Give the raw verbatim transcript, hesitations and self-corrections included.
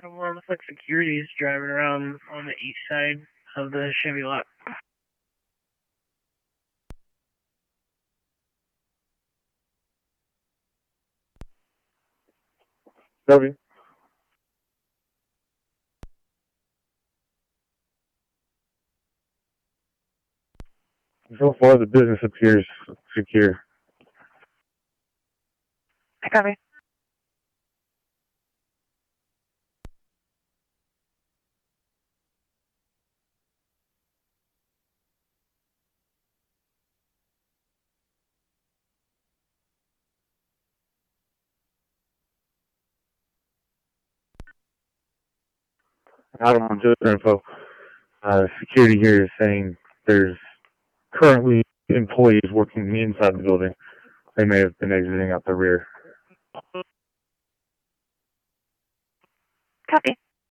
Adam one, looks like security is driving around on the east side of the Chevy lot. Copy. So far, the business appears secure. I copy. I don't know, just for info. Uh, security here is saying there's currently employees working inside the building. They may have been exiting out the rear. Copy.